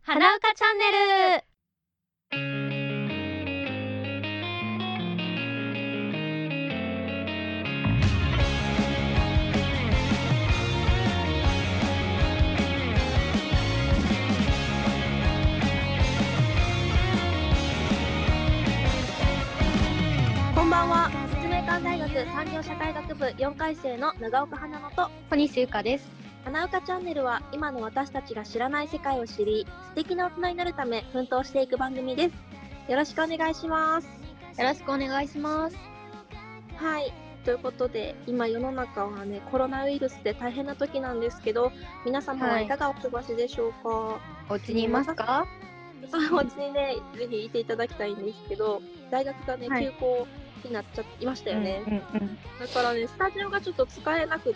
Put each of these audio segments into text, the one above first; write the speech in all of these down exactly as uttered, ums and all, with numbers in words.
花うかチャンネル。 こんばんは。立命館大学産業社会学部よんかい生の長岡花乃と小西ゆかです。 花うかチャンネルは今の私たちが知らない世界を知り、素敵な大人になるため奮闘していく番組です。よろしくお願いします。 よろしくお願いします。 はい。ということで、今世の中はね、コロナウイルスで大変な時なんですけど、皆様はいかがお過ごしでしょうか？ はい、お家にいますか？ そう、お家にね、ぜひいていただきたいんですけど、大学がね、はい、休校になっちゃいましたよね。 うんうんうん、 だからね、スタジオがちょっと使えなくって、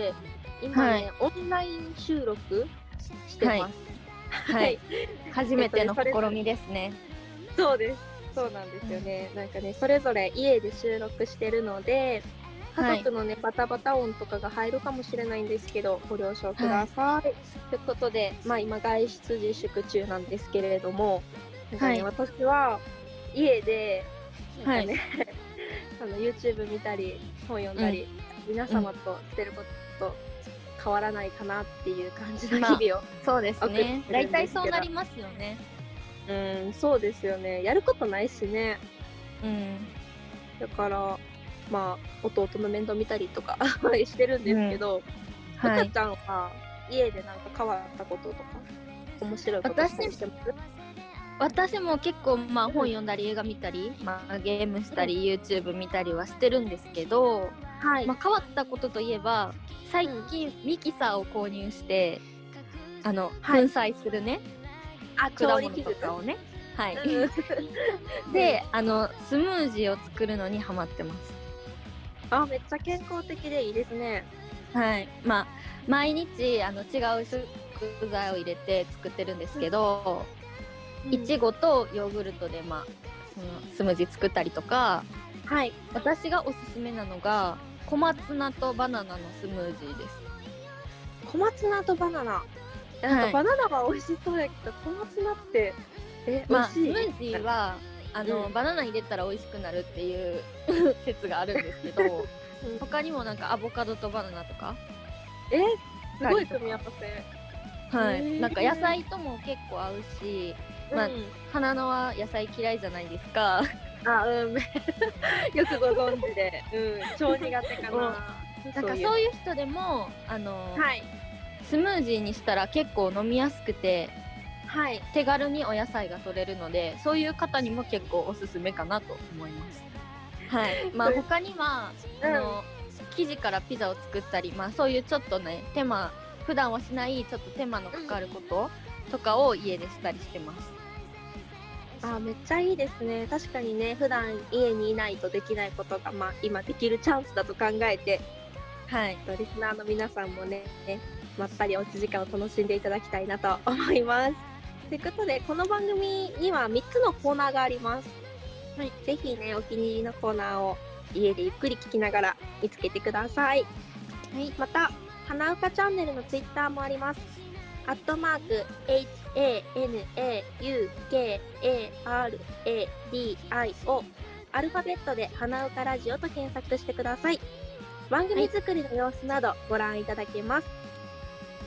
今ね、はい、オンライン収録してます。 はい。はい、初めての試みですね。 そうです。そうなんですよね。うん、なんかね、それぞれ家で収録してるので、家族のね、はい、バタバタ音とかが入るかもしれないんですけど、ご了承ください。はい、ということで、まあ今外出自粛中なんですけれども、なんかね、はい、私は家で、なんかね、はい、あの YouTube 見たり、本読んだり、うん、皆様としてることと変わらないかなっていう感じの日々を、まあ、 そうですね。大体そうなりますよね。 うん、そうですよね。やることないしね。 うん。 だから、まあ、弟の面倒見たりとかしてるんですけど、うか、うん、ちゃんは家でなんか変わったこととか、面白いことしたりしてます？ 私も結構、まあ、本読んだり映画見たり、まあ、ゲームしたり、うん、YouTube 見たりはしてるんですけど、はい、まあ、変わったことといえば最近、うん、ミキサーを購入してあの、はい、粉砕するね、 あ、 果物とかをね、はい、うん、で、あのスムージーを作るのにハマってます。 あ、めっちゃ健康的でいいですね。 はい、まあ毎日あの違う食材を入れて作ってるんですけど、うん、いちごとヨーグルトで、まあ、そのスムージー作ったりとか、はい、私がおすすめなのが小松菜とバナナのスムージーです。 小松菜とバナナ、なんかバナナは美味しそうやけど、はい、小松菜ってえ、 まあ、 美味しい？ スムージーはあの、うん、バナナ入れたら美味しくなるっていう説があるんですけど、うん、他にもなんかアボカドとバナナとか、 え、すごい組み合わせ。はい、なんか野菜とも結構合うし、まあ、うん、花菜は野菜嫌いじゃないですか。 あ、うん、よくご存知で、うん、超苦手かな。 なんかそういう人でもあの、はい、スムージーにしたら結構飲みやすくて、はい、手軽にお野菜が取れるので、そういう方にも結構おすすめかなと思います。はい、まあ他には、うん、あの生地からピザを作ったり、まあそういうちょっとね手間、普段はしないちょっと手間のかかることとかを家でしたりしてます。 あ、めっちゃいいですね。確かにね、普段家にいないとできないことが、まあ、今できるチャンスだと考えて、はい、リスナーの皆さんもね、まったりおうち時間を楽しんでいただきたいなと思います。ということで、この番組にはみっつのコーナーがあります。はい、ぜひね、お気に入りのコーナーを家でゆっくり聞きながら見つけてください。はい、また、花うかチャンネルのツイッターもあります。アットマーク エイチエーエヌエーユーケーエーアールエーディーアイオー アルファベットで花うかラジオと検索してください。番組作りの様子などご覧いただけます。はい、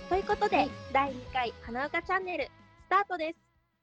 ということで、はい、だいにかい花うかチャンネルスタートです。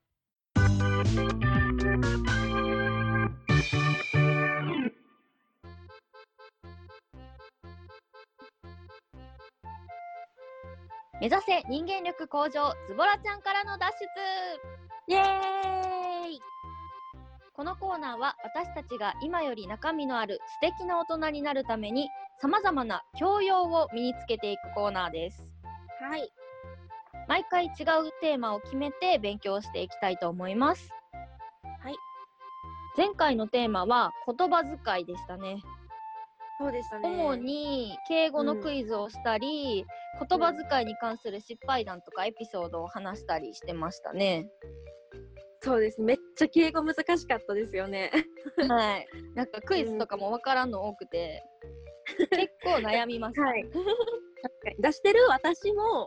目指せ人間力向上、ズボラちゃんからの脱出。イエーイ。 このコーナーは私たちが今より中身のある素敵な大人になるために様々な教養を身につけていくコーナーです。 はい。 毎回違うテーマを決めて勉強していきたいと思います。 はい。 前回のテーマは言葉遣いでしたね。 そうでしたね。 主に敬語のクイズをしたり、うん、言葉遣いに関する失敗談とかエピソードを話したりしてましたね。 そうです。めっちゃ敬語難しかったですよね。 はい。なんかクイズとかもわからんの多くて、うん、結構悩みました。 はい、確かに出してる私も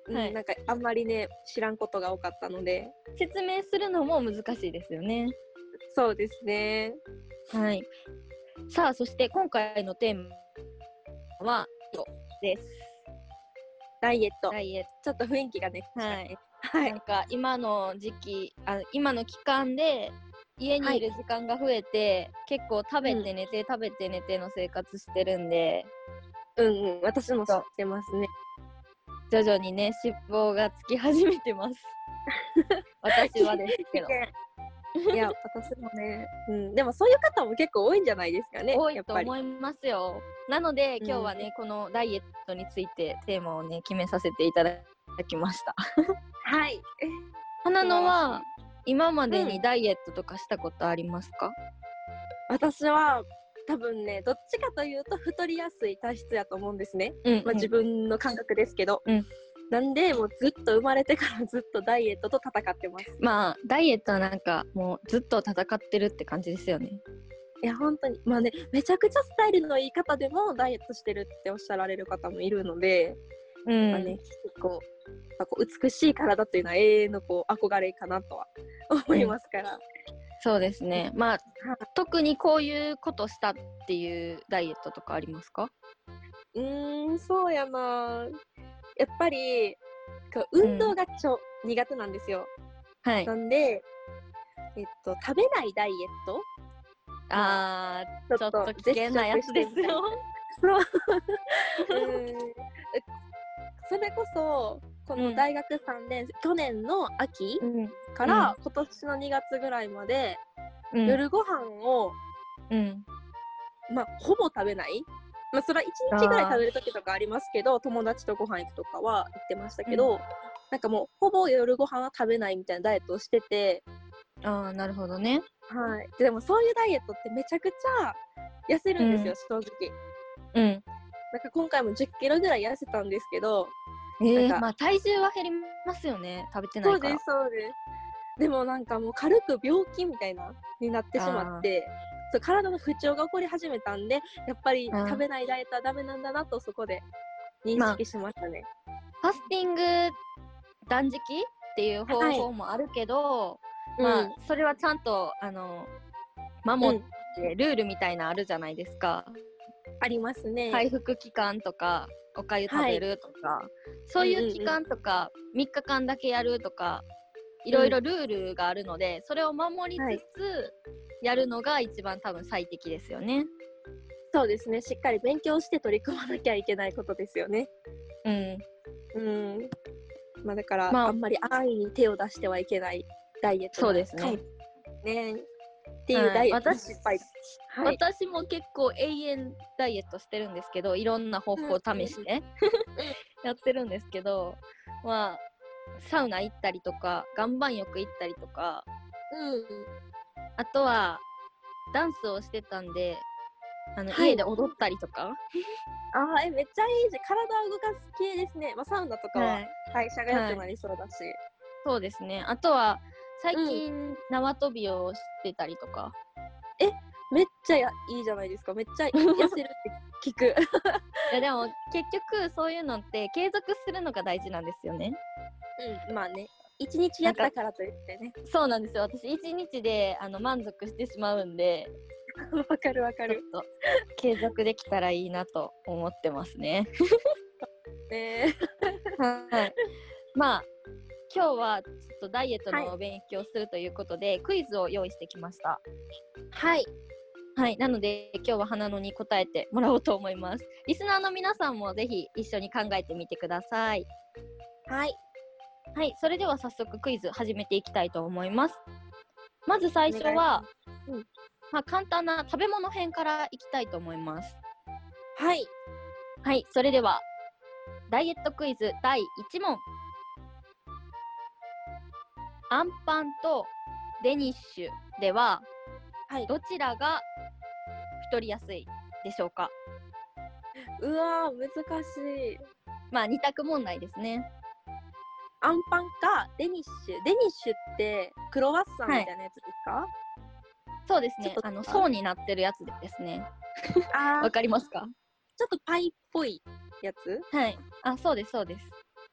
うん、はい、なんかあんまりね知らんことが多かったので説明するのも難しいですよね。 そうですね。 はい。さあそして今回のテーマはです。 ダイエット。 ダイエット。ちょっと雰囲気がね。 はい。はい、なんか今の時期あ今の期間で家にいる時間が増えて、はい、結構食べて寝て、うん、食べて寝ての生活してるんで。 うんうん、私も知ってますね。 徐々にね脂肪がつき始めてます私はですけどいや私もね、うん、でもそういう方も結構多いんじゃないですかね。 多いと思いますよ。なので今日はね、うん、このダイエットについてテーマをね決めさせていただきましたはい。 花野は今までにダイエットとかしたことありますか？うん、 私は多分ねどっちかというと太りやすい体質やと思うんですね。 うんうん、 まあ、自分の感覚ですけど、 うん、 なんでもうずっと生まれてからずっとダイエットと戦ってます。 まあダイエットはなんかもうずっと戦ってるって感じですよね。 いや本当にまあねめちゃくちゃスタイルのいい方でもダイエットしてるっておっしゃられる方もいるので、うんまあね、結構こう美しい体というのは永遠のこう憧れかなとは思いますから、うん、 そうですね。まあ特にこういうことしたっていうダイエットとかありますか？ うーんそうやなやっぱり運動がちょ、うん、苦手なんですよ。はい。なんでえっと食べないダイエットあーちょっと危険なやつですよそううんそれこそこの大学さんねん、うん、去年の秋から今年のにがつぐらいまで、うん、夜ご飯を、うん、まあほぼ食べない、まあ、それはいちにちぐらい食べる時とかありますけど友達とご飯行くとかは言ってましたけど、うん、なんかもうほぼ夜ご飯は食べないみたいなダイエットをしてて。 ああなるほどね。 はい。でもそういうダイエットってめちゃくちゃ痩せるんですよ、うん、正直。うん。なんか今回もじゅっキロぐらい痩せたんですけど、 えー、まあ体重は減りますよね、食べてないから。 そうですそうです。でもなんかもう軽く病気みたいなになってしまって、そう体の不調が起こり始めたんで、やっぱり食べないダイエットはダメなんだなとそこで認識しましたね。 まあ、ファスティング断食っていう方法もあるけど、はい、まあ、うん、それはちゃんとあの守って、うん、ルールみたいなあるじゃないですか。 ありますね。 回復期間とかおかゆ食べるとか、はい、そういう期間とか、うんうんうん、みっかかんだけやるとかいろいろルールがあるので、うん、それを守りつつやるのが一番多分最適ですよね。 そうですね、しっかり勉強して取り組まなきゃいけないことですよね。 うんうんまあ、だから、まあ、あんまり安易に手を出してはいけないダイエットそうですね。 ねっていうダイエットの失敗、 はい、私も結構永遠ダイエットしてるんですけどいろんな方法を試して、うん、やってるんですけどまあサウナ行ったりとか岩盤浴行ったりとか、うん、あとはダンスをしてたんであの、はい、家で踊ったりとかあーえめっちゃいいじゃん。体を動かす系ですね、まあ、サウナとかは代謝が良くなりそうだし、はい、 そうですね。あとは最近、うん、縄跳びをしてたりとかえめっちゃやいいじゃないですか。めっちゃ痩せるって聞くいやでも結局そういうのって継続するのが大事なんですよね。 うんまあね一日やったからといってね。 そうなんですよ。私一日であの満足してしまうんでわかるわかる。 ちょっと継続できたらいいなと思ってますねねはい。まあ今日はちょっとダイエットの勉強するということで、はい、クイズを用意してきました。 はいはい、なので今日は花野に答えてもらおうと思います。リスナーの皆さんもぜひ一緒に考えてみてください。 はいはい、それでは早速クイズ始めていきたいと思います。まず最初は、うん、まあ、簡単な食べ物編からいきたいと思います。 はいはい、それではダイエットクイズだいいち問。アンパンとデニッシュでは、はい、どちらが太りやすいでしょうか？ うわー難しい。 まあに択問題ですね。 アンパンかデニッシュ。デニッシュってクロワッサンみたいなやつですか？はい、 そうですね。あの層になってるやつですね。わかりますか？ ちょっとパイっぽいやつ？ はい。あ、そうですそうです。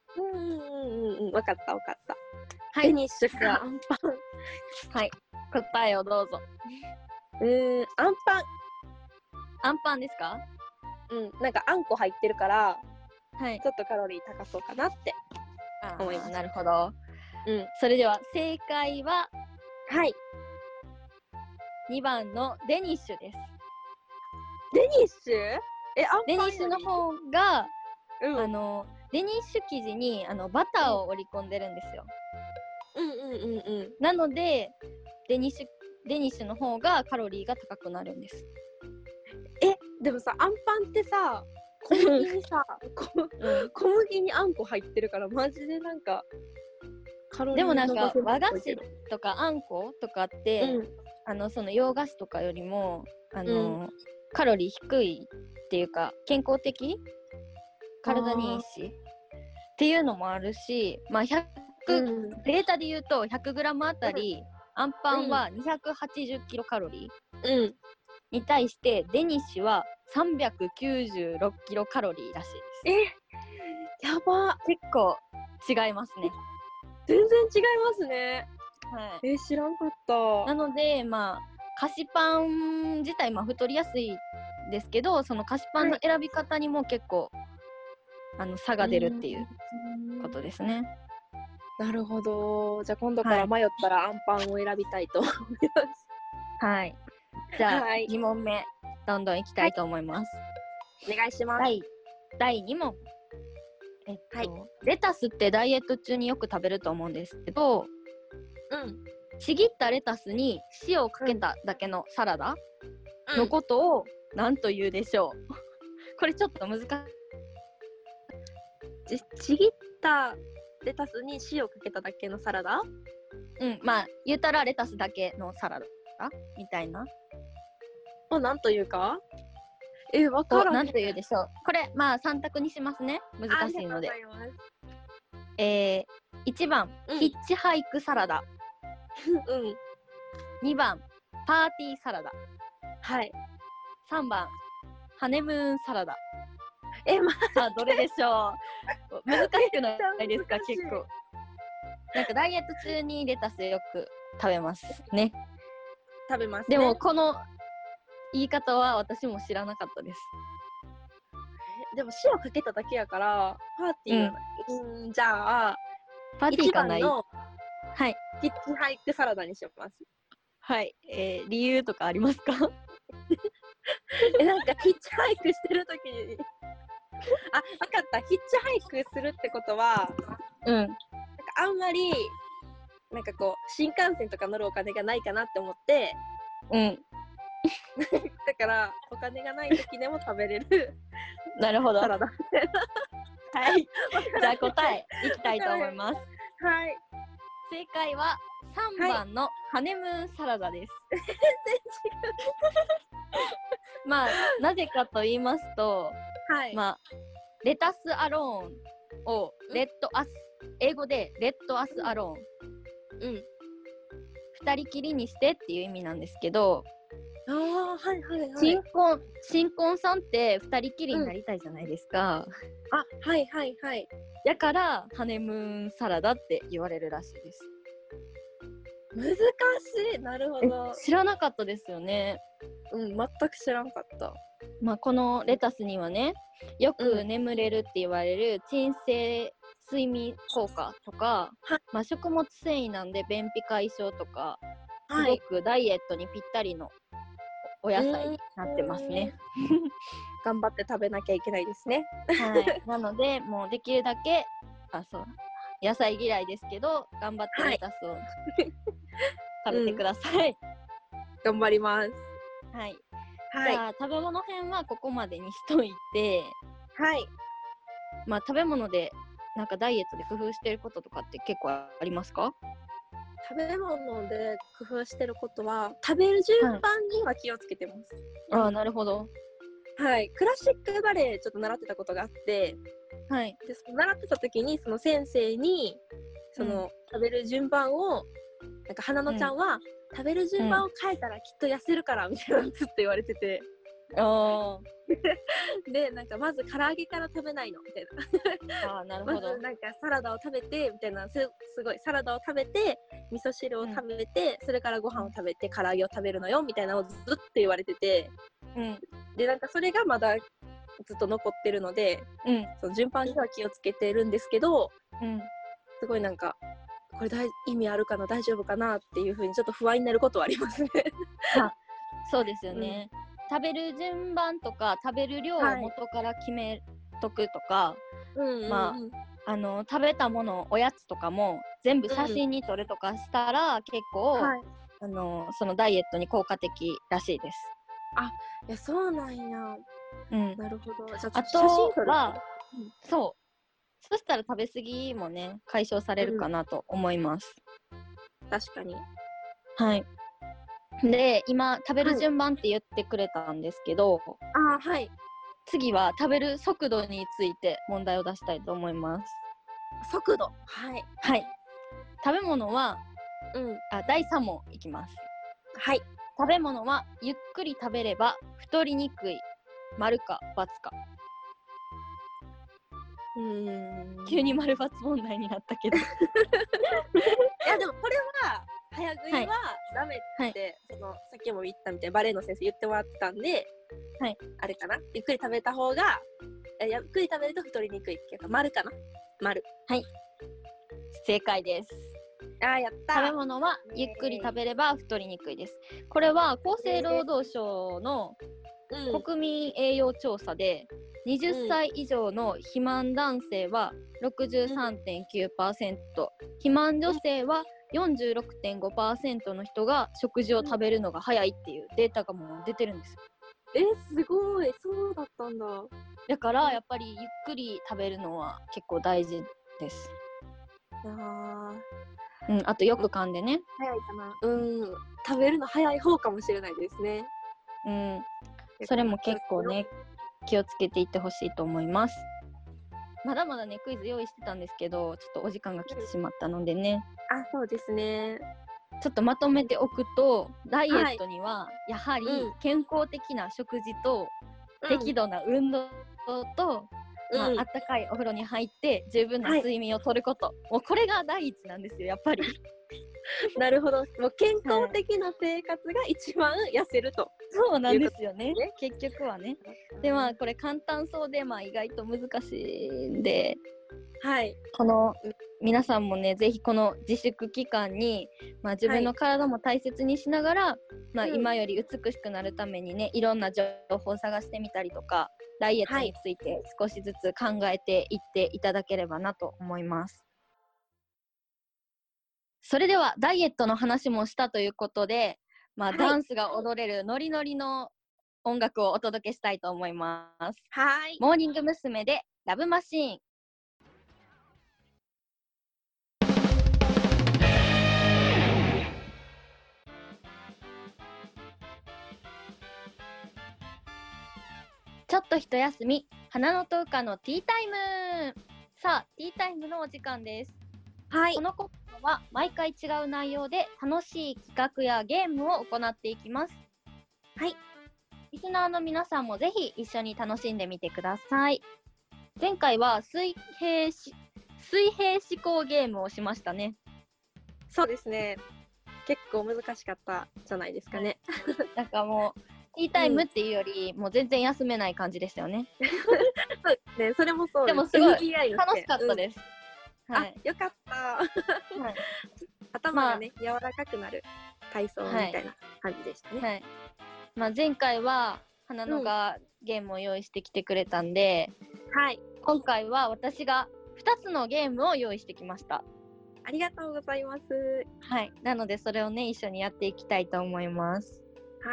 うんうんうんうん、わかったわかった。 はい。 デニッシュかアンパン。 はい。答えをどうぞ。 うーん、アンパン。 アンパンですか？ うん、なんかあんこ入ってるから、 はい。 ちょっとカロリー高そうかなって思います。 なるほど。 うん。 それでは正解は、 はい。 にばんのデニッシュです。 デニッシュ？え、アンデニパンより？ ッシュの方が、 うん、 あのデニッシュ生地にあのバターを織り込んでるんですよ。 うんうんうんうん。 なのでデニッシュデニッシュの方がカロリーが高くなるんです。 え、でもさ、アンパンってさ、小麦にさ、うん、小麦にあんこ入ってるからマジでなんかカロリーでもなんか伸ばせな和菓子いけど。 とかあんことかって、うん、あのその洋菓子とかよりもあの、うん、カロリー低いっていうか健康的、体にいいしっていうのもあるし、まあひゃく、うん、データで言うと ひゃくグラム あたり、うん、アンパンはにひゃくはちじゅっキロカロリー、うん、に対してデニッシュはさんびゃくきゅうじゅうろくキロカロリーらしいです。 え、やば。 結構違いますね。 全然違いますね。 はい。 え、知らんかった。 なのでまあ菓子パン自体まあ太りやすいですけど、その菓子パンの選び方にも結構、はい、あの差が出るっていうことですね。 なるほど。じゃあ今度から迷ったらアンパンを選びたいと思います。 はい。じゃあ、はい、に問目どんどんいきたいと思います。 はい、お願いします。 第だいに問。えっと、はい、レタスってダイエット中によく食べると思うんですけど、うん、ちぎったレタスに塩をかけただけのサラダのことを何と言うでしょう。これちょっと難しい。 ち, ちぎったレタスに塩をかけただけのサラダ？ うん、まあ言ったらレタスだけのサラダみたいな。 あ、なんというか？え、わからへん。 なんと言うでしょう。これまあさん択にしますね。難しいので。えー、いちばん、うん、ヒッチハイクサラダ。うん。にばん、パーティーサラダ。 はい。 さんばん、ハネムーンサラダ。 え、まさあどれでしょう。難しくないですか？結構。なんかダイエット中にレタスよく食べますね。 食べますね。 でもこの言い方は私も知らなかったです。 でも塩かけただけやからパーティーはない。うん、じゃあパーティーかない。 のはい。 ヒッチハイクサラダにします。 はい。えー、理由とかありますか？ え、なんかヒッチハイクしてるときにあ、分かった。ヒッチハイクするってことは、うん。なんかあんまりなんかこう新幹線とか乗るお金がないかなって思って、うん。だからお金がない時でも食べれるなるほど。 サラダ。 はい。じゃあ答えいきたいと思います。 はい。 正解はさんばんのハネムーンサラダです。 全然違う。まあなぜかと言いますと、はい、まあレタスアローンをレッドアス、英語でレッドアスアローン、うん、二人きりにしてっていう意味なんですけど、 ああ、はいはいはい。 新婚、新婚さんって二人きりになりたいじゃないですか。 うん、あ、はいはいはい。 だからハネムーンサラダって言われるらしいです。 難しい。なるほど。 知らなかったですよね。 うん、全く知らんかった。 まあこのレタスにはね、よく眠れるって言われる鎮静睡眠効果とか、はい、まあ食物繊維なんで便秘解消とか、すごくダイエットにぴったりのお野菜になってますね。 頑張って食べなきゃいけないですね。 はい。なのでもうできるだけ、あ、そう、野菜嫌いですけど頑張ってレタスを、はい、食べてください。うん、 頑張ります。 はい。はい、じゃあ食べ物編はここまでにしといて、はい。まあ食べ物でなんかダイエットで工夫してることとかって結構ありますか？ 食べ物で工夫してることは食べる順番には気をつけてます。 はい、ああ、なるほど。 はい、クラシックバレエちょっと習ってたことがあって、はい、でその習ってた時にその先生にその、うん、食べる順番をなんか花野ちゃんは、うん、食べる順番を変えたらきっと痩せるからみたいなのずっと言われてて、 あでなんかまず唐揚げから食べないのみたいな。 あなるほど。 まずなんかサラダを食べてみたいな、すすごいサラダを食べて味噌汁を食べて、うん、それからご飯を食べて唐揚げを食べるのよみたいなのをずっと言われてて、うん、でなんかそれがまだずっと残ってるので、うん、その順番には気をつけてるんですけど、うん、すごいなんかこれ大意味あるかな大丈夫かなっていう風にちょっと不安になることはありますね。 あ、そうですよね、うん、食べる順番とか食べる量を元から決めとくとか、はい、まああの食べたものおやつとかも全部写真に撮るとかしたら、うん、結構、はい、あのそのダイエットに効果的らしいです。 あ、いやそうなんや。うん、なるほど。じゃあ、 あとは、うん、そうそしたら食べ過ぎもね解消されるかなと思います、 うん、確かに。 はい。で今食べる順番って言ってくれたんですけど、はい、 あ、はい、 次は食べる速度について問題を出したいと思います。 速度、はい、 はい、食べ物は、うん、あだいさん問いきます。 はい。 食べ物はゆっくり食べれば太りにくい、丸か×か。うーん急に丸×問題になったけどいやでもこれは早食いはダメって、はい、そのさっきも言ったみたいにバレエの先生言ってもらったんで、はい、あれかな、ゆっくり食べた方がゆっくり食べると太りにくいっていうか丸かな、丸。 はい、正解です。 あ、やった。 食べ物はゆっくり食べれば太りにくいです。これは厚生労働省の国民栄養調査で、うん、はたち以上の肥満男性は ろくじゅうさんてんきゅうパーセント、うん、肥満女性は よんじゅうろくてんごパーセント の人が食事を食べるのが早いっていうデータがもう出てるんですよ。 え、すごい、そうだったんだ。 だからやっぱりゆっくり食べるのは結構大事です。あうん、あとよく噛んでね。 早いかな。うん、食べるの早い方かもしれないですね。 うん、それも結構ね気をつけていってほしいと思います。まだまだねクイズ用意してたんですけど、ちょっとお時間が来てしまったのでね、 うん、あ、そうですね。 ちょっとまとめておくと、ダイエットにはやはり健康的な食事と適度な運動と、うんまあ、あったかいお風呂に入って十分な睡眠をとること、はい、もうこれが第一なんですよやっぱりなるほど、もう健康的な生活が一番痩せると、はい、 そうなんですよね結局はね。でまあこれ簡単そうで、まあ、意外と難しいんで、はい、この皆さんもねぜひこの自粛期間に、まあ、自分の体も大切にしながら、はいまあ、今より美しくなるためにね、うん、いろんな情報を探してみたりとかダイエットについて少しずつ考えていっていただければなと思います。それではダイエットの話もしたということで、まあ、はい、ダンスが踊れるノリノリの音楽をお届けしたいと思います。はい、モーニング娘。でラブマシーン。ちょっと一休み、花の10日のティータイム。さあ、ティータイムのお時間です。はい、このコーナーは毎回違う内容で楽しい企画やゲームを行っていきます。はい、リスナーの皆さんもぜひ一緒に楽しんでみてください。前回は水平し水平思考ゲームをしましたね。 そうですね。結構難しかったじゃないですかね。 なんかもうティータイムっていうより、うん、もう全然休めない感じでしたよね。 そうですね。それもそうです。 でもすごい楽しかったです。 うん、はい、あ、よかった。はい、頭がね、まあ、柔らかくなる体操みたいな感じでしたね。はいはいまあ、前回は花野がゲームを用意してきてくれたんで、うん、はい、今回は私がふたつのゲームを用意してきました。 ありがとうございます。 はい、なのでそれをね一緒にやっていきたいと思います。 はい。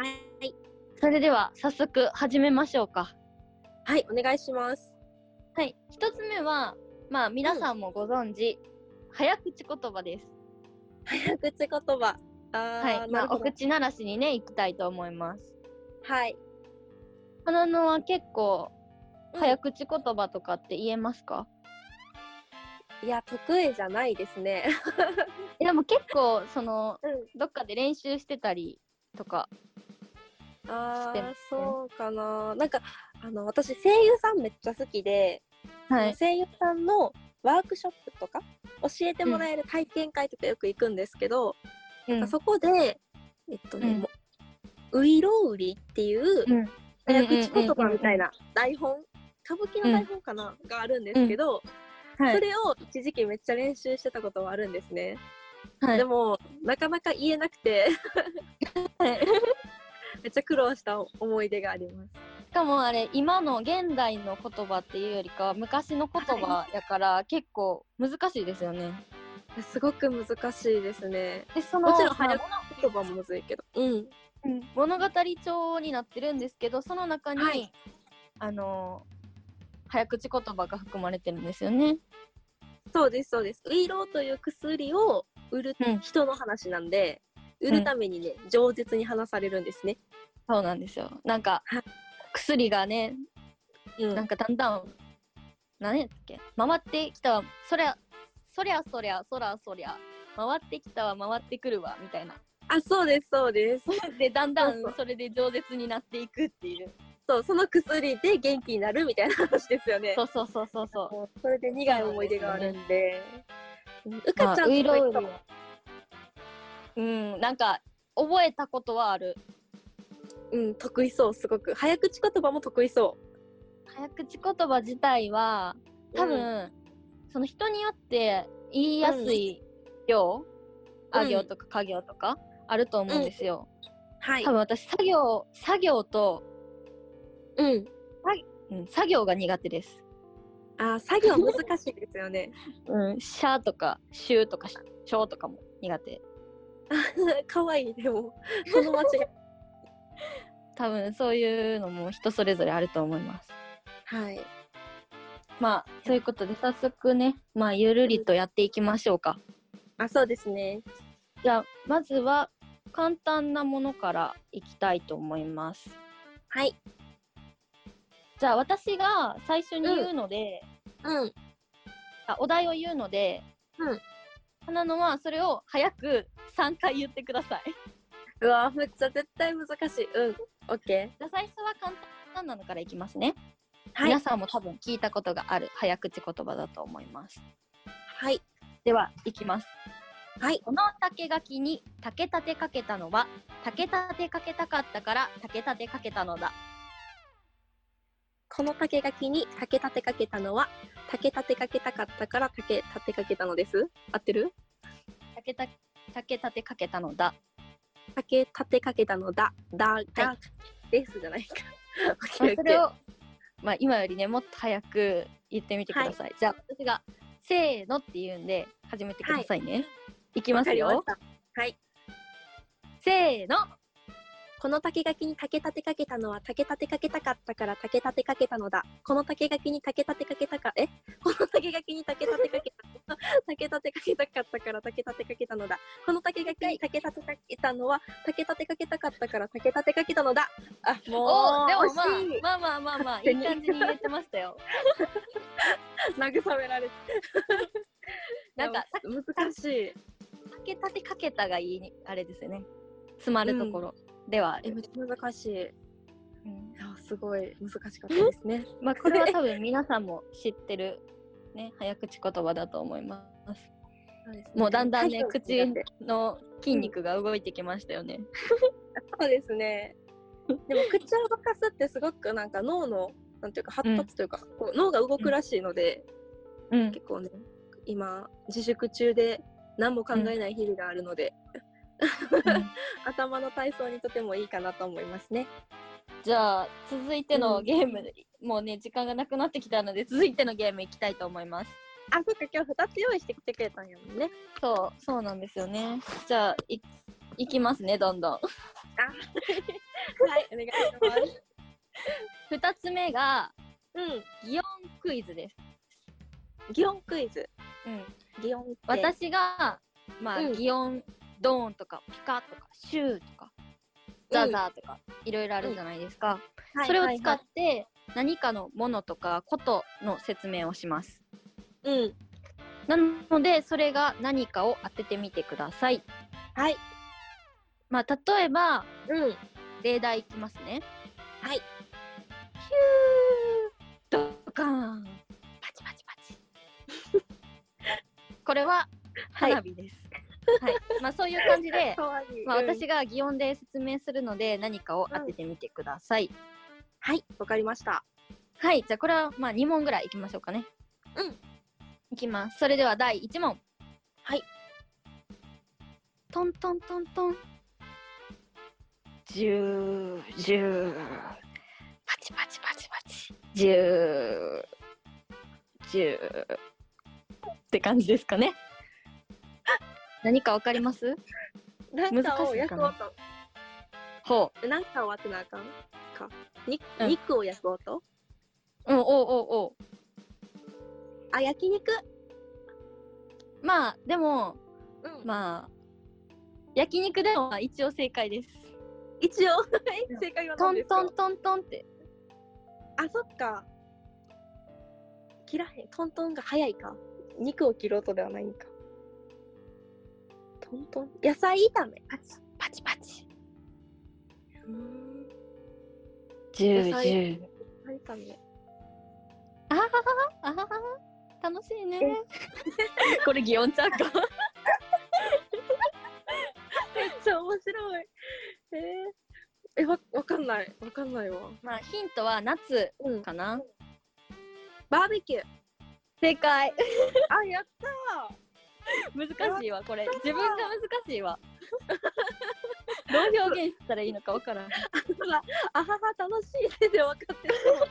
それでは早速始めましょうか。 はい、お願いします。 はい、ひとつめはまあ皆さんもご存知、うん、早口言葉です。 早口言葉。あはい、まあお口慣らしにね行きたいと思います。はい。花野は結構早口言葉とかって言えますか？ うん、いや得意じゃないですね。 でも結構その、うん、どっかで練習してたりとかあー、そうかな。なんかあの私声優さんめっちゃ好きで、はい、声優さんのワークショップとか教えてもらえる体験会とかよく行くんですけど、うん、なんかそこでえっとね、うん、もうういろうりっていう、うん、早口言葉みたいな台本、歌舞伎の台本かな、うん、があるんですけど、はい、それを一時期めっちゃ練習してたことはあるんですね。はい、でもなかなか言えなくてめっちゃ苦労した思い出があります。 しかもあれ今の現代の言葉っていうよりか昔の言葉やから、はい、結構難しいですよね。 すごく難しいですね。でそのもちろん早口言葉もむずいけど、うん、うん、 物語帳になってるんですけど、その中に、はい、あの早口言葉が含まれてるんですよね。 そうですそうです。ウイローという薬を売る人の話なんで、うん、売るためにね、うん、饒舌に話されるんですね。 そうなんですよ。なんか薬がね、うん、なんかだんだん何やったっけ、回ってきたわ、そりゃそりゃそりゃそらそりゃ回ってきたわ回ってくるわみたいな。 あ、そうですそうですでだんだんそれで饒舌になっていくっていう。 そう、その薬で元気になるみたいな話ですよね。 そうそうそうそうそう。 それで苦い思い出があるんで、うかちゃんとか言った、 うん、なんか覚えたことはある。 うん、得意そう、すごく早口言葉も得意そう。 早口言葉自体は多分、うん、その人によって言いやすい行、うん、あ行とかか行とかあると思うんですよ。うん、はい。多分私作業作業と、うん、うん、作業が苦手です。 あ、作業難しいですよね。 うん、しゃとかしゅとかしょとかも苦手。 かわいい。でもその間違い多分そういうのも人それぞれあると思います。 はい。 まあそういうことで早速ね、まあゆるりとやっていきましょうか。 うん、あ、そうですね。 じゃあまずは簡単なものからいきたいと思います。 はい。 じゃあ私が最初に言うので、うん、うん、あ、お題を言うので、うん、花野はそれを早くさんかい言ってください。 うわ、めっちゃ絶対難しい。うん、オッケー。 じゃあ最初は簡単なのからいきますね。はい、皆さんも多分聞いたことがある早口言葉だと思います。 はい。 ではいきます。 はい。 この竹垣に竹立てかけたのは竹立てかけたかったから竹立てかけたのだ。 この竹垣に竹立てかけたのは竹立てかけたかったから竹立てかけたのです。合ってる？ 竹た竹立てかけたのだ。 竹立てかけたのだ。だが、はい、ですじゃないか。 まあ、それを、まあ、今よりねもっと早く言ってみてください。はい、じゃあ私がせーのって言うんで始めてくださいね。はい、いきますよ。 はい。 せーの。 この竹垣に竹立てかけたのは竹立てかけたかったから竹立てかけたのだ。この竹垣に竹立てかけたかえこの竹垣に竹立てかけた竹立てかけたかったから竹立てかけたのだ。この竹垣に竹立てかけたのは竹立てかけたかったから竹立てかけたのだ。あ、もうでも、まあ、まあまあまあまあいい感じに言えてましたよ。 慰められてなんか難しい。 竹立てかけたがいいあれですよね。詰まるところ。うんではえめっちゃ難しい、うん、いやすごい難しかったですねまあこれは多分皆さんも知ってるね早口言葉だと思います。そうですね、もうだんだんね口の筋肉が動いてきましたよね、うん、 そうですね。でも口を動かすってすごくなんか脳のなんていうか発達というか、うん、こう脳が動くらしいので、うん、結構ね今自粛中で何も考えない日々があるので、うん、頭の体操にとてもいいかなと思いますね。 じゃあ続いてのゲーム、うん、もうね時間がなくなってきたので続いてのゲームいきたいと思います。 あ、そっか今日ふたつ用意してきてくれたんやもんね。 そうそうなんですよね。じゃあ い, いきますねどんどん。あはいお願いします。 ふたつめが、うん、擬音クイズです。 擬音クイズ。 うん。擬音って私がまあ、うん、擬音ドーンとかピカとかシューとかザザーとか、うん、いろいろあるじゃないですか、うん、それを使って何かのものとかことの説明をします。うん。なのでそれが何かを当ててみてください。はい。まあ例えば、うん、 例題いきますね。 はい。ヒュードカーンパチパチパチこれは花火です。はい、はい、まあそういう感じで、まあ、私が擬音で説明するので何かを当ててみてください。うん、 はい、わかりました。 はい、じゃあこれはまあに問ぐらいいきましょうかね。 うん。 いきます。それではだいいち問。 はい。 トントントントン。ジュージュー。パチパチパチパチ。ジュージュー。って感じですかね。何かわかります？ なんかを焼く音。 ほう。なんかを当てなあかんか。に、うん、肉を焼く音。 うん、おうおうおう。 あ、焼肉。 まあでも、うん、まあ焼肉でも一応正解です。 一応正解は何ですか？ トントントントンって。 あ、そっか。切らへん。トントンが早いか。肉を切る音ではないんか。トントン。野菜炒め。 パチパチパチ。うん。ジュージュー。野菜炒め。 あははあはは楽しいね。これ擬音ちゃうか。 めっちゃ面白い。えー、え、わ、わかんない。わかんないわ。 まあヒントは夏かな。うん、 バーベキュー。 正解。 あ、やったー。難しいわこれ。自分が難しいわ。どう表現したらいいのかわからん。 あはは楽しいねで分かってしまって。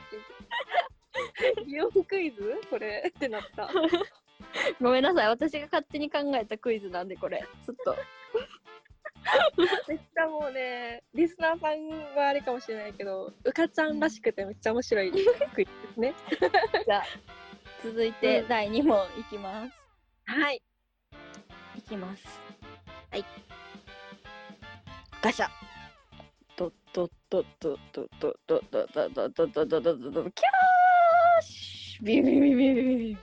擬音クイズこれってなった。 ごめんなさい、私が勝手に考えたクイズなんでこれちょっと。 めっちゃもうね、リスナーさんはあれかもしれないけど、うかちゃんらしくてめっちゃ面白いクイズですね。 じゃあ続いてだいに問いきます。 はい。 いきます。 はい。 ガシャ。ドドドドドドドドドドドドドドドドキャーシビビビビビビ。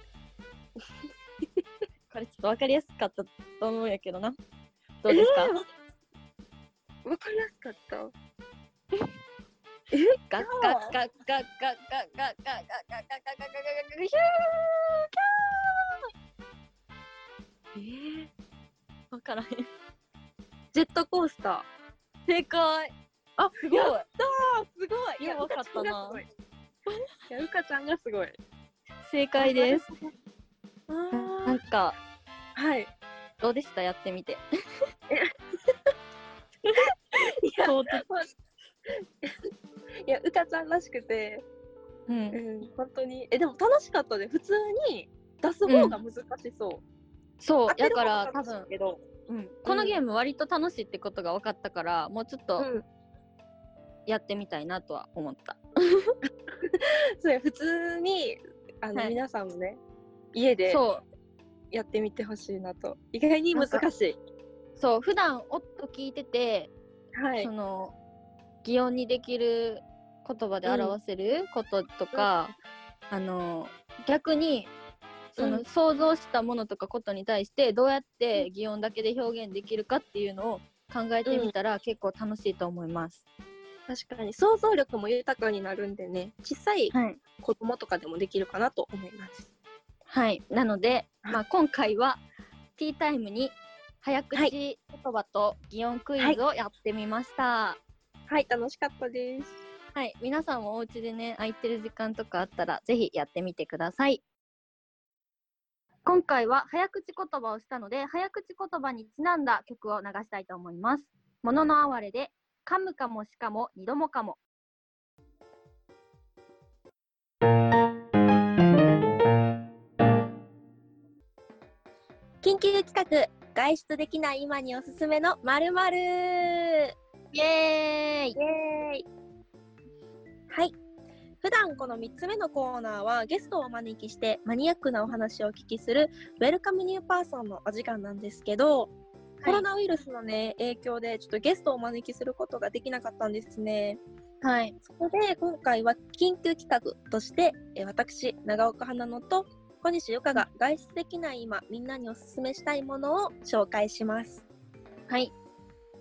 これちょっとわかりやすかったと思うんやけどな。どうですか？ わかりやすかった。 え？ガッガッガッガッガッガッガッガッガッガッガッガッガッガッガッヒューキャー。えー、わからへん。 ジェットコースター。 正解。 あ、 すごい。 やったー、すごい。 いや、わかったな。 いや、うかちゃんがすごい。 正解です。なんか、 はい。 どうでした？やってみて。 いや、いや、うかちゃんらしくて、うん、うん、本当に。え、でも楽しかったで、普通に出す方が難しそう。うん、 そう、だから多分、うん、このゲーム割と楽しいってことが分かったから、もうちょっとやってみたいなとは思った。 それ普通にあの、はい、皆さんもね家でやってみてほしいなと。意外に難しい。そう、 普段音聞いてて、はい、その擬音にできる言葉で表せることとか、うん、あの逆にその想像したものとかことに対してどうやって擬音だけで表現できるかっていうのを考えてみたら結構楽しいと思います。 確かに想像力も豊かになるんでね、小さい子供とかでもできるかなと思います。 はい、なので、まあ、今回はティータイムに早口言葉と擬音クイズをやってみました。はい、はい、楽しかったです。 はい、皆さんもお家でね空いてる時間とかあったらぜひやってみてください。今回は早口言葉をしたので、早口言葉にちなんだ曲を流したいと思います。もののあわれで、かむかもしかも二度もかも。 緊急企画、外出できない今におすすめの〇〇。イエーイイエーイ。はい。普段このみっつめのコーナーはゲストをお招きしてマニアックなお話をお聞きするウェルカムニューパーソンのお時間なんですけど、はい、コロナウイルスのね影響でちょっとゲストをお招きすることができなかったんですね。 はい。 そこで今回は緊急企画として私長岡花野と小西由香が外出できない今みんなにおすすめしたいものを紹介します。 はい。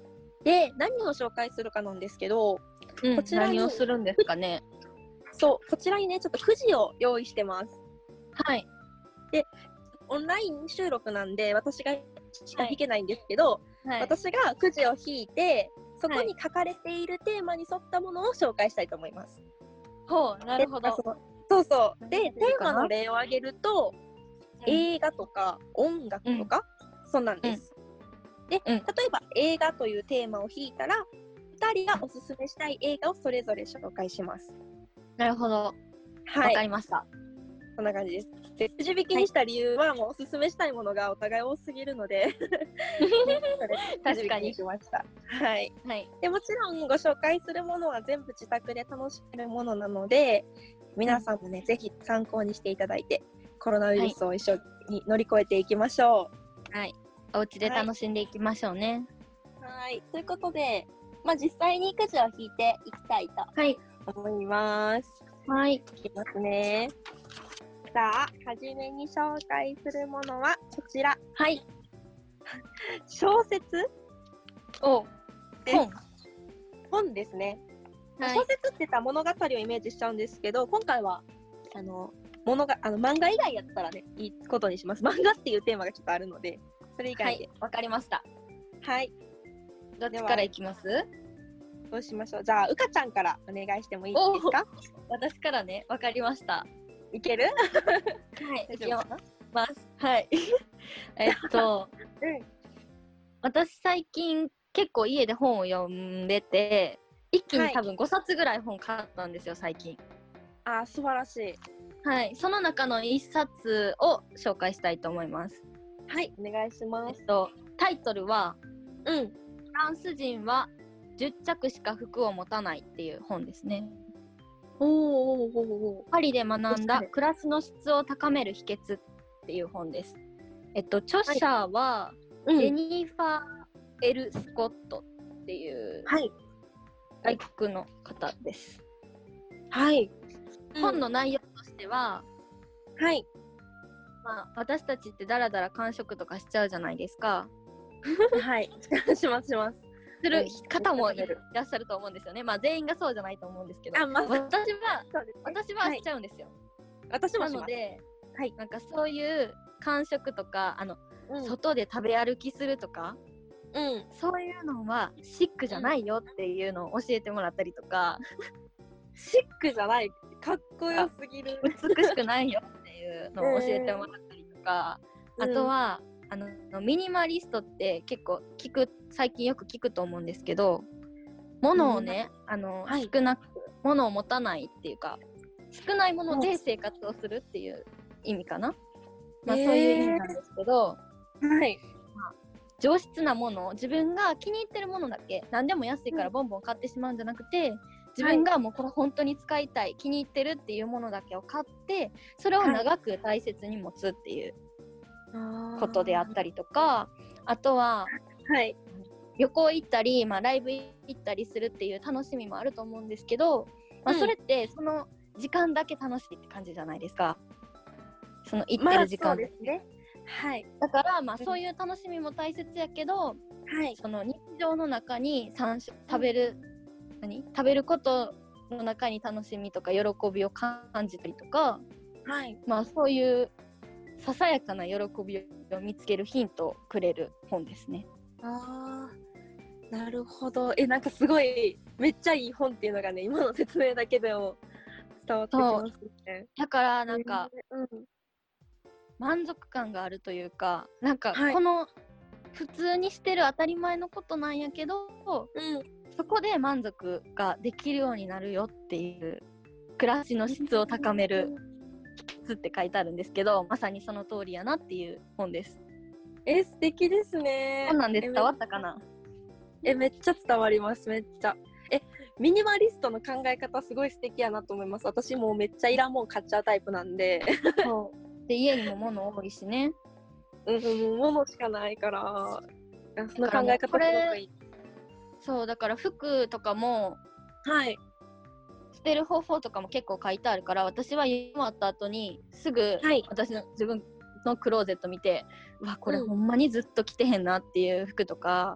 で、何を紹介するかなんですけど、 うん、こちらに何をするんですかね。 そう、こちらにね、ちょっとくじを用意してます。 はい。 で、オンライン収録なんで、私がしか引けないんですけど、はい、私がくじを引いて、そこに書かれているテーマに沿ったものを紹介したいと思います。 ほう、なるほど。 そうそう。で、テーマの例を挙げると、うん、映画とか音楽とか、うん、そうなんです。うん、で、例えば映画というテーマを引いたら、ふたりがおすすめしたい映画をそれぞれ紹介します。 なるほど。はい。わかりました。 こんな感じです。で、くじ引きにした理由は、はい、もうおすすめしたいものがお互い多すぎるので、ね、確かにしました。はい。はい。で、もちろんご紹介するものは全部自宅で楽しめるものなので、皆さんもね、うん、ぜひ参考にしていただいて、コロナウイルスを一緒に乗り越えていきましょう。はい。お家で楽しんでいきましょうね。 はい。ということで、まあ、実際にくじを引いていきたいと思います。 はい。 いきますね。さあ、はじめに紹介するものはこちら。 はい。 小説お、本。 本ですね。はい、小説って言ったら物語をイメージしちゃうんですけど、今回は、あの、物が、あの、漫画以外やったらね、いいことにします。漫画っていうテーマがちょっとあるので、それ以外で。 はい、わかりました。 はい。 どっちからいきます？ どうしましょう。じゃあ、うかちゃんからお願いしてもいいですか？ 私からね、わかりました。 いける？ はい、いきます。はい。えっと、うん、私最近結構家で本を読んでて、一気に多分ごさつぐらい本買ったんですよ、最近。 あー、素晴らしい。 はい、その中のいっさつを紹介したいと思います。 はい、お願いします。 えっと、タイトルは、 うん、 フランス人はじゅっちゃくしか服を持たないっていう本ですね。 おーおーおーおー。 パリで学んだ暮らしの質を高める秘訣っていう本です。えっと、著者は、はい、ジェニファー・エル・スコットっていう外国の方です。 はい。 本の内容としては、 はい。 まあ、私たちってだらだら間食とかしちゃうじゃないですか。 はい。しますします。 する方もいらっしゃると思うんですよね。まあ全員がそうじゃないと思うんですけど、あ、まあ、私は、ね、私はしちゃうんですよ。 はい、私もします。 なので、はい、なんかそういう間食とか、あの、うん、外で食べ歩きするとか、うん、そういうのはシックじゃないよっていうのを教えてもらったりとか、 うん、シックじゃない、かっこよすぎる、 美しくないよっていうのを教えてもらったりとか、えー、あとは、うん、あのミニマリストって結構聞く最近よく聞くと思うんですけど、物をね、うん、あの、はい、少なく物を持たないっていうか、少ないもので生活をするっていう意味かな、まあ、そういう意味なんですけど、えー、はい、まあ、上質なもの、自分が気に入ってるものだけ、何でも安いからボンボン買ってしまうんじゃなくて、うん、自分がもうこれ本当に使いたい、気に入ってるっていうものだけを買って、それを長く大切に持つっていうことであったりとか、あとは、はい、旅行行ったり、まあ、ライブ行ったりするっていう楽しみもあると思うんですけど、まあ、それってその時間だけ楽しいって感じじゃないですか。その行ってる時間、まあ、そうですね。はい。だから、まあ、そういう楽しみも大切やけど、はい、その日常の中にさん食食べる、うん、何食べることの中に楽しみとか喜びを感じたりとか、はい、まあそういうささやかな喜びを見つけるヒントをくれる本ですね。 あー、なるほど。え、なんかすごいめっちゃいい本っていうのがね、今の説明だけでも伝わってきますね。 だからなんか、えーうん、満足感があるというか、なんかこの普通にしてる当たり前のことなんやけど、うん、そこで満足ができるようになるよっていう暮らしの質を高める秘訣って書いてあるんですけど、まさにその通りやなっていう本です。 え、素敵ですね。 そうなんです。伝わったかな？ え、めっちゃ伝わります。めっちゃ。え、ミニマリストの考え方すごい素敵やなと思います。私もめっちゃいらんもん買っちゃうタイプなんで。 そうで、家にも物多いしね。 うん、もう物しかないから、その考え方すごくいい。 そう、だから服とかも、 はい。 捨てる方法とかも結構書いてあるから、私は家終わった後にすぐ、はい、私の自分のクローゼット見て、うわ、これほんまにずっと着てへんなっていう服とか、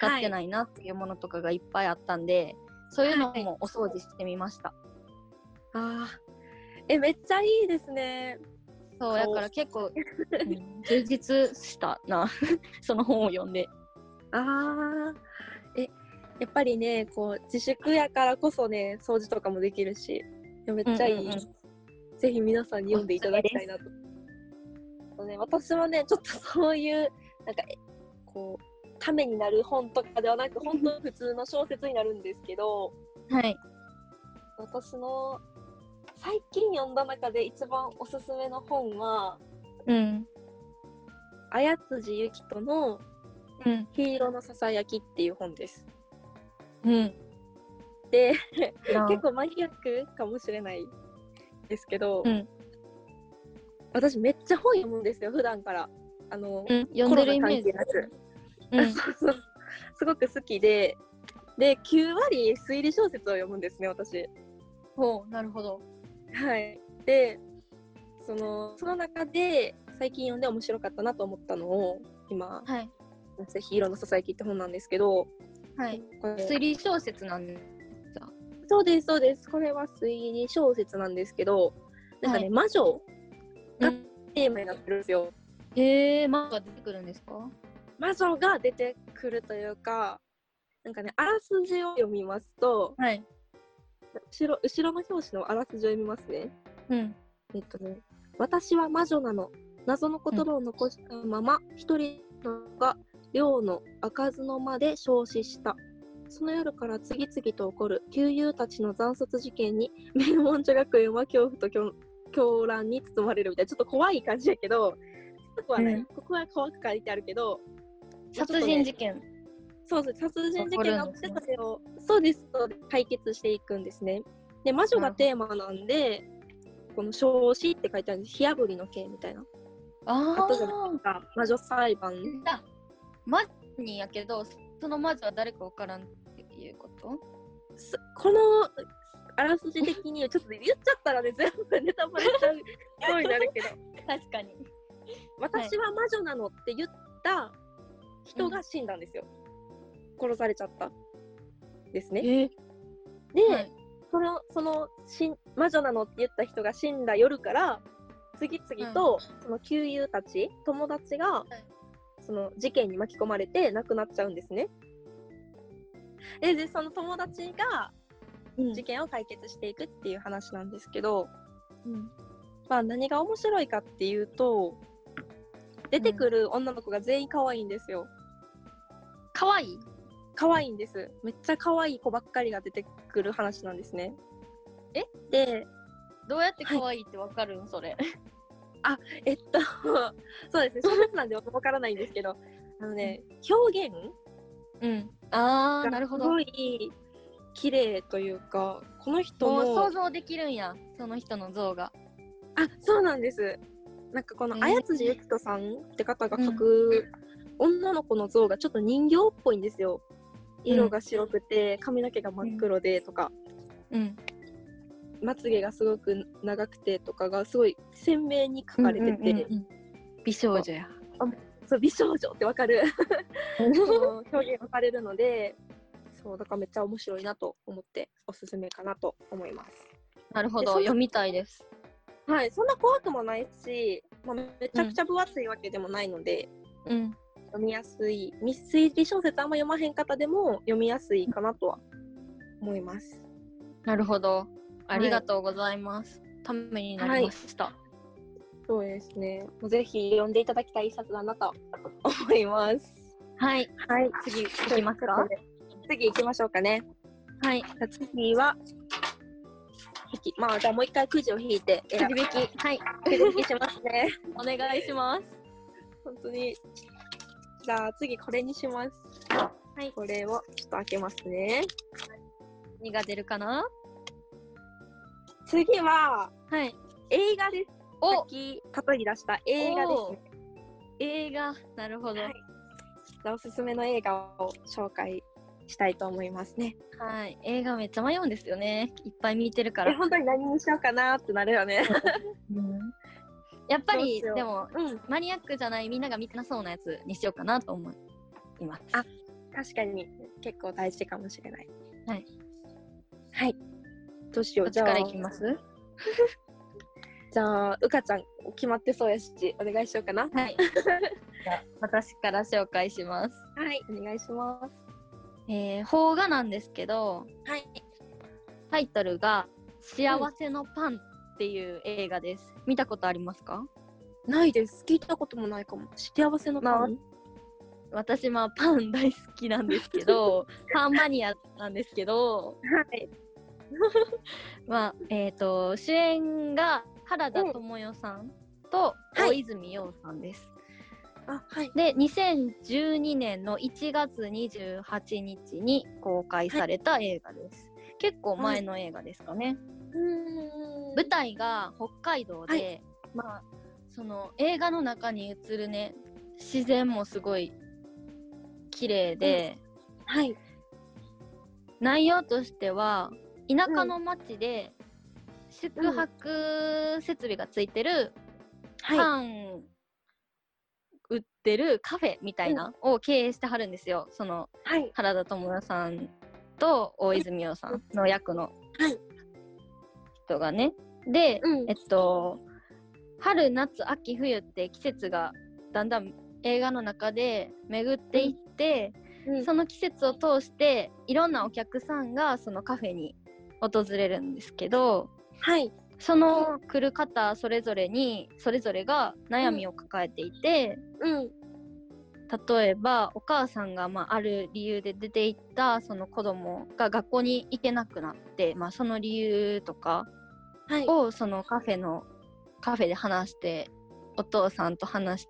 使ってないなっていうものとかがいっぱいあったんで、はい、そういうのもお掃除してみました。はい、 あえめっちゃいいですね。 そうだから結構、うん、充実したなその本を読んで。 あえやっぱりねこう自粛やからこそね掃除とかもできるし、めっちゃいい、うんうんうん、ぜひ皆さんに読んでいただきたいなと。ね、私はねちょっとそういうなんかこうためになる本とかではなく本当普通の小説になるんですけどはい、 私の最近読んだ中で一番おすすめの本は、 うん、 綾辻ゆきとのうん、 黄色のささやきっていう本です。 うん。 で結構マニアックかもしれないですけど、うん、私めっちゃ本読むんですよ普段から。あの、 うん、読んでるイメージ。 うん、そうそうすごく好きで、できゅう割推理小説を読むんですね私。 ほう、なるほど。 はい。でそのその中で最近読んで面白かったなと思ったのを今、はい、黄色のささやきって本なんですけど、 はい、推理小説なんですか？ そうですそうです。これは推理小説なんですけど、なんかね、はい、魔女がテーマになってるんですよ。 へえー、魔女が出てくるんですか？ 魔女が出てくるというか、なんかね、あらすじを読みますと、はい、後ろ後ろの表紙のあらすじを読みますね。うん。えっとね、私は魔女なの。謎の言葉を残したまま、一、うん、人のが寮の開かずの間で焼死した。その夜から次々と起こる旧友たちの惨殺事件に名門女学園は恐怖と狂乱に包まれるみたいな、ちょっと怖い感じやけど、ここはね、うん、ここは怖く書いてあるけど、 殺人事件、ね、 そうです、殺人事件が起きてそれをそうですそうです解決していくんですね。で魔女がテーマなんで、この焼死って書いてあるんです。火あぶりの刑みたいな。ああとじゃないか魔女裁判。 あ、魔女にやけどその魔女は誰か分からんっていうこと？ このあらすじ的にちょっと言っちゃったらね全部ネタバレしちゃうそうになるけど確かに私は魔女なのって言った人が死んだんですよ、うん、殺されちゃったですね、えー、で、はい、そのそのし魔女なのって言った人が死んだ夜から次々と、はい、その旧友たち友達が、はい、その事件に巻き込まれて亡くなっちゃうんですね。で、でその友達が事件を解決していくっていう話なんですけど、うん、まあ何が面白いかっていうと出てくる女の子が全員可愛いんですよ。 可愛い？ 可愛いんです。めっちゃ可愛い子ばっかりが出てくる話なんですね。 えでどうやって可愛いってわかるん、はい、それあえっとそうですね小説なんでわからないんですけどあのね表現うんあーなるほどすごい綺麗というかこの人のもう想像できるんやその人の像が。 あそうなんです。なんかこの綾辻ゆきとさんって方が描く女の子の像がちょっと人形っぽいんですよ。色が白くて髪の毛が真っ黒でとか、うん、まつげがすごく長くてとかがすごい鮮明に描かれてて、うんうんうんうん、 美少女やあそう美少女ってわかるその表現をされるのでそうだからめっちゃ面白いなと思っておすすめかなと思います。 なるほど読みたいです。 はい、そんな怖くもないし、まあ、めちゃくちゃ分厚いわけでもないので、うん、読みやすい推理小説あんま読まへん方でも読みやすいかなとは思います。 なるほどありがとうございます、はい、ためになりました、はい、 そうですねぜひ読んでいただきたい一冊だなと思います。 はい、はい、次行きますか。 次行きましょうかね。 はい、 次はまあじゃあもう一回くじを引いてくじ引きはいくじ引きしますねお願いします。 本当にじゃあ次これにします。はい、これをちょっと開けますね。 何が出るかな。 次は、はい、映画です。 おさっき例えに出した映画ですね。 映画なるほど、はい、 おすすめの映画を紹介したいと思いますね。 はい、映画めっちゃ迷うんですよね。いっぱい見てるから。 本当に何にしようかなってなるよね。 うん、やっぱりでも、うん、マニアックじゃないみんなが見てなそうなやつにしようかなと思います。 あ、 確かに結構大事かもしれない。 はいはい。どうしよう。 どっちからいきます？ じゃあうかちゃん決まってそうやしお願いしようかな。 はい。じゃあ私から紹介します。 はい、お願いします。 えー、邦画なんですけど、 はい。 タイトルが幸せのパンっていう映画です。うん、見たことありますか？ ないです。聞いたこともないかも。幸せのパン、まあ、 私まあパン大好きなんですけどパンマニアなんですけど、はいまあえっ、ー、と主演が原田知世さんと大泉洋さんです。 はい、あ、はい、 でにせんじゅうにねんのいちがつにじゅうはちにちに公開された映画です。はい、結構前の映画ですかね。はい、うん舞台が北海道で、はい、まあその映画の中に映るね自然もすごい綺麗で、うん、はい、内容としては田舎の町で宿泊設備がついてるパン売ってるカフェみたいなを経営してはるんですよ。その、はい、原田知世さんと大泉洋さんの役の人がね。で、うん、えっと春夏秋冬って季節がだんだん映画の中で巡っていって、うんうん、その季節を通していろんなお客さんがそのカフェに訪れるんですけど、はい、その来る方それぞれにそれぞれが悩みを抱えていて、うんうん、例えばお母さんが、まあ、ある理由で出ていったその子供が学校に行けなくなって、まあ、その理由とかを、はい、そのカフェのカフェで話してお父さんと話して、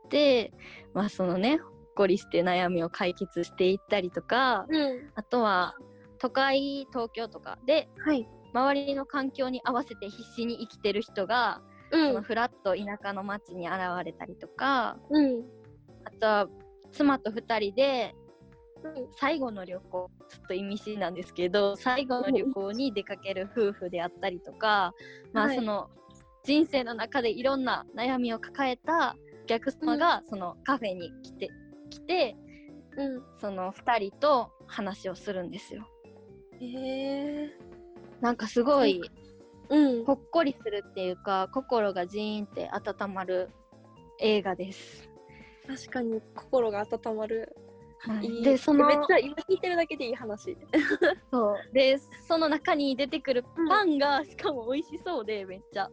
まあそのねほっこりして悩みを解決していったりとか、うん、あとは都会東京とかで、はい、周りの環境に合わせて必死に生きてる人が、うん、そのフラッと田舎の町に現れたりとか、うん、あとは妻とふたりで、うん、最後の旅行ちょっと意味深なんですけど最後の旅行に出かける夫婦であったりとか、うん、まあその、はい、人生の中でいろんな悩みを抱えたお客様がそのカフェに来て、来て、うん、そのふたりと話をするんですよ。へー、なんかすごい、うん、ほっこりするっていうか心がジーンって温まる映画です。 確かに心が温まる。 はい、いいでそのめっちゃ今聞いてるだけでいい話。 そうでその中に出てくるパンが、うん、しかも美味しそうでめっちゃ、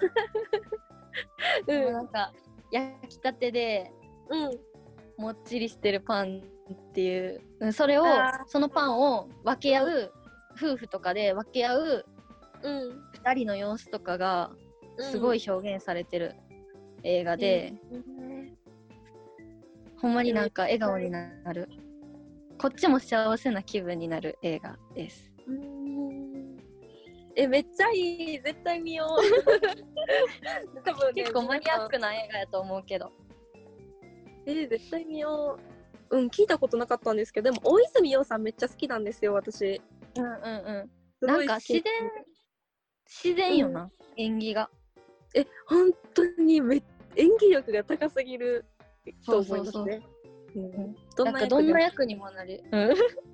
うん、もうなんか焼きたてで、うん、もっちりしてるパンっていうそれをそのパンを分け合う、うん、夫婦とかで分け合う、うん、ふたりの様子とかがすごい表現されてる映画で、うん、ほんまになんか笑顔になる、こっちも幸せな気分になる映画です。 うーんえめっちゃいい、絶対見よう多分、ね、結構マニアックな映画やと思うけどえー、絶対見よう。うん聞いたことなかったんですけどでも大泉洋さんめっちゃ好きなんですよ私。 うんうんうんなんか自然自然よな、うん、演技がえ本当にめ演技力が高すぎると思いますね。そうそうそう、 うん、どんな役どんな役にもなる、うん、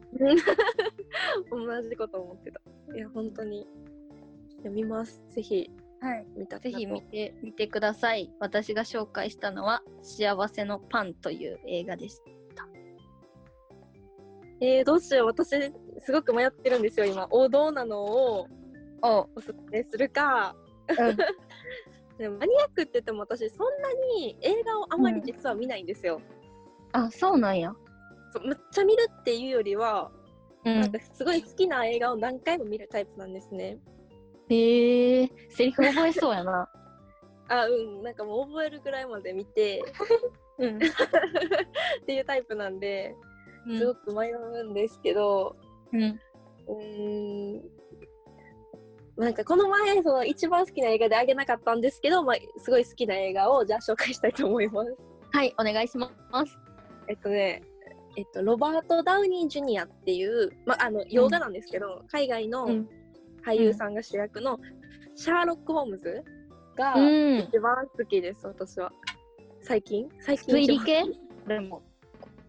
同じこと思ってた。いや本当に読みます。ぜひ、 はい、見たぜひ見てみてください。私が紹介したのは幸せのパンという映画でした。 えー、どうしよう私すごく迷ってるんですよ今。王道なのをおすすめするか、うんでもマニアックって言っても私そんなに映画をあまり実は見ないんですよ、 うん、あ、そうなんや。 そうむっちゃ見るっていうよりは、うん、なんかすごい好きな映画を何回も見るタイプなんですね。 へえー、セリフ覚えそうやなあ、うんなんかもう覚えるぐらいまで見て、うん、っていうタイプなんですごく迷うんですけど、うん、うーんなんかこの前その一番好きな映画であげなかったんですけど、まあ、すごい好きな映画をじゃあ紹介したいと思います。 はいお願いします。 えっとねえっとロバート・ダウニー・ジュニアっていう、まあ、あの洋画なんですけど、うん、海外の俳優さんが主役のシャーロック・ホームズが一番好きです、うん、私は。最近最近推理系でも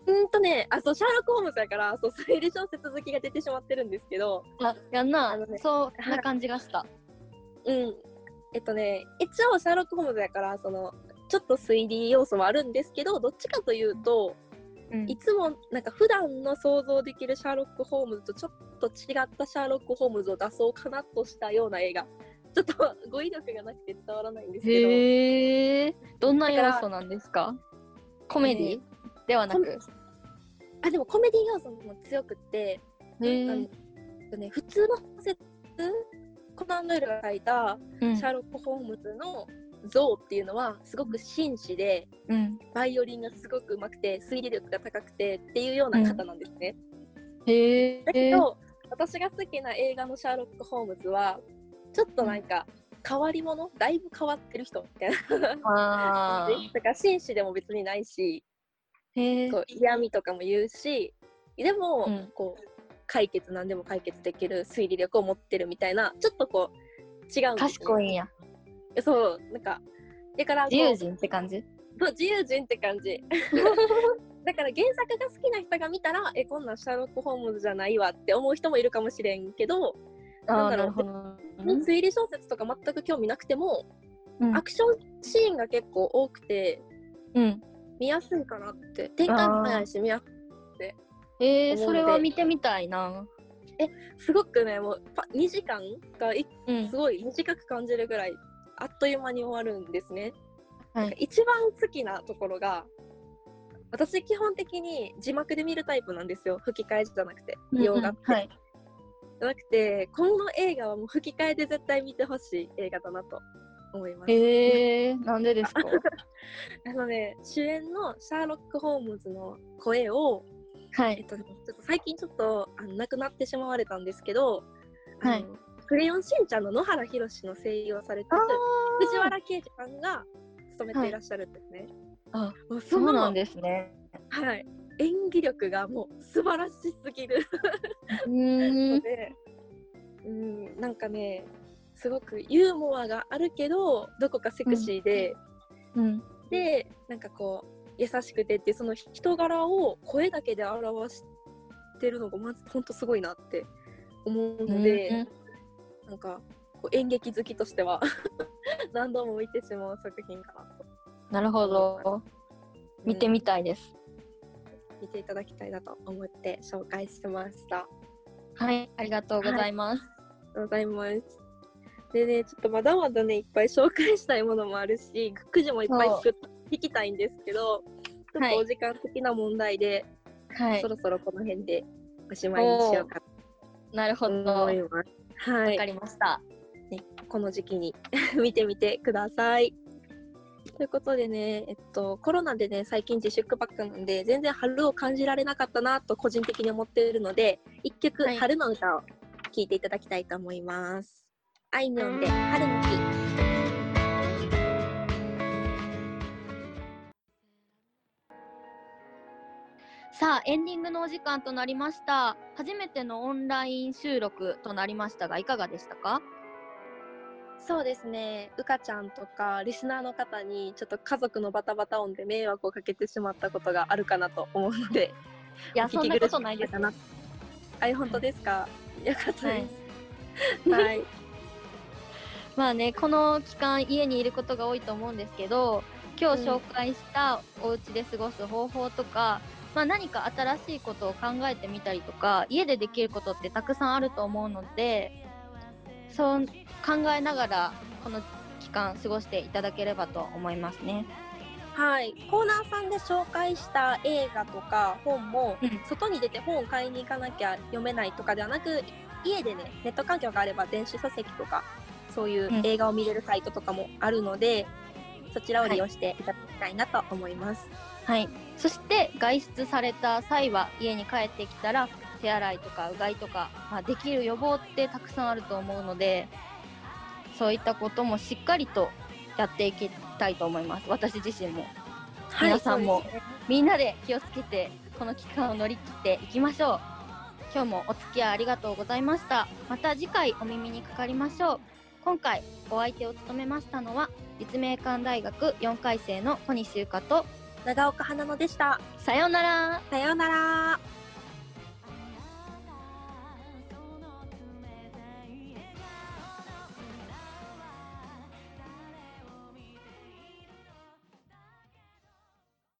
うんとね、あ、そう、シャーロック・ホームズやから、そう、推理小説好きが出てしまってるんですけど。 あ、やんな、ね、そんな感じがした。 うん。えっとね、一応シャーロック・ホームズやから、その、ちょっと推理要素はあるんですけど、どっちかというと、うん、いつもなんか普段の想像できるシャーロック・ホームズとちょっと違ったシャーロック・ホームズを出そうかなとしたような映画。ちょっと語彙力がなくて伝わらないんですけど。 へー、どんな要素なんですか？コメディ、ね、ではなく。 あ、でもコメディ要素も強くて、なんかね、普通の説、コナン・ドイルが書いたシャーロック・ホームズの像っていうのはすごく紳士で、うん、バイオリンがすごく上手くて推理力が高くてっていうような方なんですね。うん、へー。だけど私が好きな映画のシャーロック・ホームズはちょっとなんか変わり者、だいぶ変わってる人みたいなあだから紳士でも別にないし、へー、嫌味とかも言うし、でも、うん、こう解決何でも解決できる推理力を持ってるみたいな、ちょっとこう違うんですよね。 賢いんや。 そう、なんかだから自由人って感じ。 そう、自由人って感じだから原作が好きな人が見たら、え、こんなんシャーロック・ホームズじゃないわって思う人もいるかもしれんけど、なんだろう、推理小説とか全く興味なくても、うん、アクションシーンが結構多くて、うん、見やすいかなって、展開も早いし見やすいって。 えー、それは見てみたいな。 え、すごくね、もうにじかんがすごい短く感じるぐらい、あっという間に終わるんですね。はい、一番好きなところが、私基本的に字幕で見るタイプなんですよ。吹き替えじゃなくて、洋画って、うんうん、はい、じゃなくて、この映画はもう吹き替えで絶対見てほしい映画だなと思います。 へえー、なんでですか？ あのね、主演のシャーロック・ホームズの声を、はい、えっとね、ちょっと最近ちょっとあの亡くなってしまわれたんですけど、はい、あのクレヨンしんちゃんの野原ひろしの声優をされてる藤原啓治さんが務めていらっしゃるんですね。はい、あ、もうその、そうなんですね。はい、演技力がもう素晴らしすぎるので、うん、なんかね、すごくユーモアがあるけどどこかセクシーで、うんうん、でなんかこう優しくてってその人柄を声だけで表してるのがまずほんとすごいなって思うので、うんうん、なんかこう演劇好きとしては何度も見てしまう作品かなと。 なるほど、うん、見てみたいです。 見ていただきたいなと思って紹介しました。 はい、ありがとうございます。はい、 ありがとうございます。でね、ちょっとまだまだねいっぱい紹介したいものもあるし、くじもいっぱい作って聞きたいんですけど、ちょっとお時間的な問題で、はい、そろそろこの辺でおしまいにしようかなるほど、 思います。はい、 わかりました。 ね、この時期に見てみてください。ということでね、えっと、コロナでね、最近自粛ばっかなんで、全然春を感じられなかったなと個人的に思っているので、一曲、はい、春の歌を聴いていただきたいと思います。あいみょんで春の日。 さあ、エンディングのお時間となりました。初めてのオンライン収録となりましたが、いかがでしたか？ そうですね、うかちゃんとかリスナーの方にちょっと家族のバタバタ音で迷惑をかけてしまったことがあるかなと思うので、 いや、そんなことないですかな。 あ、本当ですか？よかったです。はい。はい、 まあね、この期間家にいることが多いと思うんですけど、今日紹介したお家で過ごす方法とか、うん、まあ、何か新しいことを考えてみたりとか、家でできることってたくさんあると思うので、そう考えながらこの期間過ごしていただければと思いますね。 はい、コーナーさんで紹介した映画とか本も、うん、外に出て本を買いに行かなきゃ読めないとかではなく、家でね、ネット環境があれば電子書籍とかそういう映画を見れるサイトとかもあるので、うん、そちらを利用していただきたいなと思います。 はい、はい、そして外出された際は家に帰ってきたら手洗いとかうがいとか、まあ、できる予防ってたくさんあると思うので、そういったこともしっかりとやっていきたいと思います。私自身も、はい、皆さんも、ね、みんなで気をつけてこの期間を乗り切っていきましょう。今日もお付き合いありがとうございました。また次回お耳にかかりましょう。今回お相手を務めましたのは立命館大学よんかい生の小西優香と長岡花野でした。 さようなら。 さようなら。